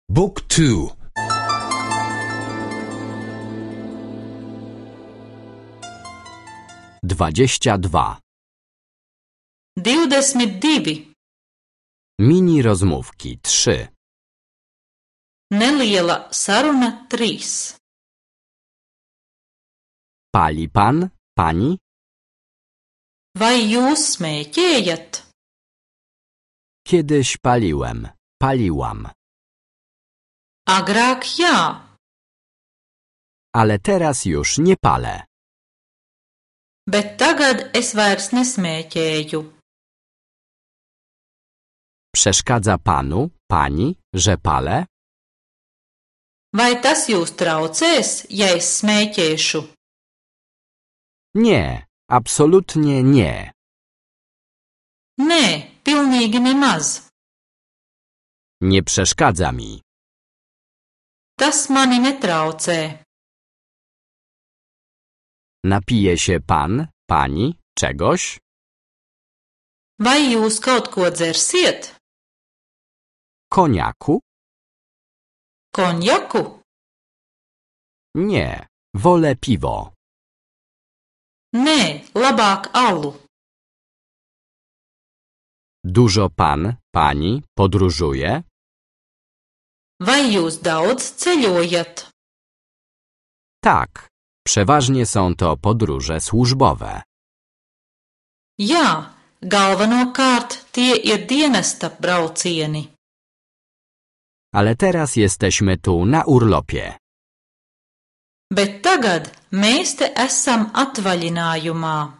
Book 2. 22. 22. Mini rozmówki 3. Neliela saruna 3. Pali pan, pani? Vai jūs smēķējat? Kiedyś paliłem, paliłam. Agrāk jā, Ale teraz już nie palę. bet tagad es vairs nesmēķēju. Przeszkadza panu, pani, że palę? Vai tas jūs traucēs, ja es smēķēšu? Nie, absolutnie nie. Nē, pilnīgi nemaz. Nie przeszkadza mi. Tas mani netraucē. Napije się pan, pani czegoś? Vai jūs kaut ko dzersiet? Koniaku? Konjaku? Nie, wolę piwo. Nē, labāk alu. Dużo pan, pani podróżuje? Vai jūs daudz ceļojat? Tak, przeważnie są to podróże służbowe. Jā, galvenokārt tie ir dienesta braucieni. Ale teraz jesteśmy tu na urlopie. Bet tagad mēs te esam atvaļinājumā.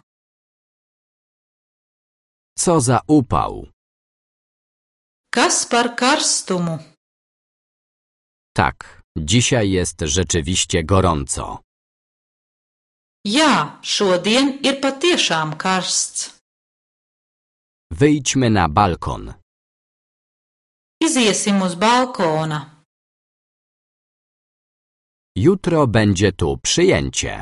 Co za upał! Kas par karstumu? Tak, dzisiaj jest rzeczywiście gorąco. Jā, šodien ir patiešām karsts. Wyjdźmy na balkon. Iziesim uz balkona. Jutro będzie tu przyjęcie.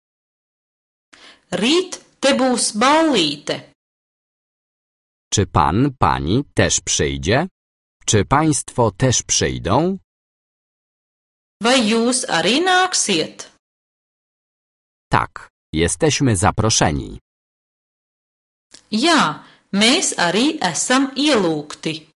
Rīt te būs ballīte. Czy pan, pani też przyjdzie? Czy państwo też przyjdą? Vai jūs arī nāksiet? Tak, jesteśmy zaproszeni. Jā, mēs arī esam ielūgti.